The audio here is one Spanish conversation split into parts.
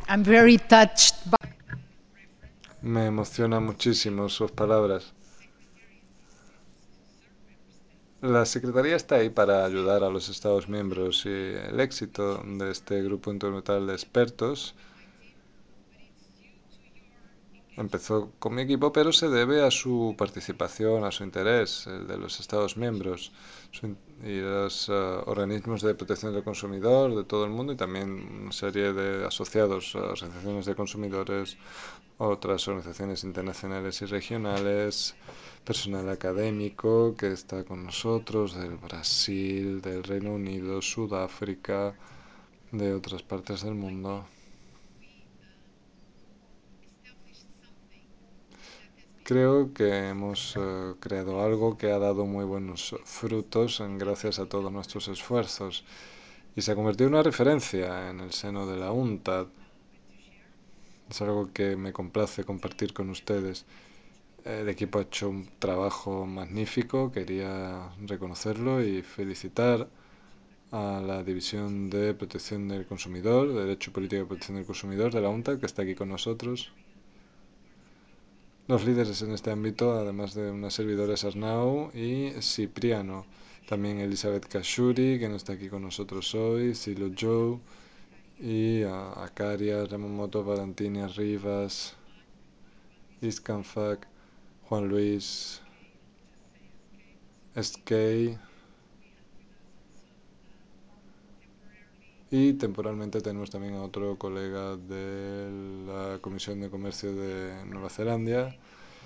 I'm very touched by Me emociona muchísimo sus palabras. La Secretaría está ahí para ayudar a los Estados miembros y el éxito de este grupo intergubernamental de expertos empezó con mi equipo, pero se debe a su participación, a su interés, el de los Estados miembros y los organismos de protección del consumidor de todo el mundo y también una serie de asociados, asociaciones de consumidores, otras organizaciones internacionales y regionales, personal académico que está con nosotros del Brasil, del Reino Unido, Sudáfrica, de otras partes del mundo. Creo que hemos creado algo que ha dado muy buenos frutos gracias a todos nuestros esfuerzos y se ha convertido en una referencia en el seno de la UNTAD. Es algo que me complace compartir con ustedes. El equipo ha hecho un trabajo magnífico, quería reconocerlo y felicitar a la División de Protección del Consumidor, de Derecho Político de Protección del Consumidor de la UNTAD, que está aquí con nosotros. Los líderes en este ámbito, además de una servidora, es Arnau y Cipriano. También Elizabeth Kashuri, que no está aquí con nosotros hoy, Silo Joe y Acaria, Remomoto, Valentini, Rivas, Iscanfac, Juan Luis, Skay y temporalmente tenemos también a otro colega de la Comisión de Comercio de Nueva Zelanda.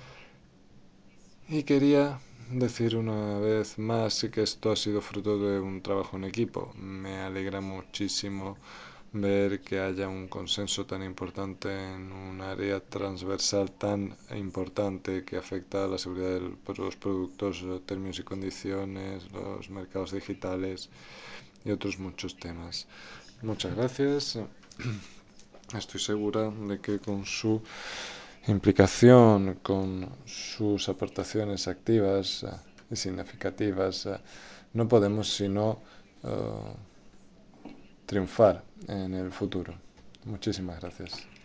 Y quería decir una vez más que esto ha sido fruto de un trabajo en equipo. Me alegra muchísimo ver que haya un consenso tan importante en un área transversal tan importante que afecta a la seguridad de los productos, los términos y condiciones, los mercados digitales y otros muchos temas. Muchas gracias. Estoy segura de que con su implicación, con sus aportaciones activas y significativas, no podemos sino triunfar en el futuro. Muchísimas gracias.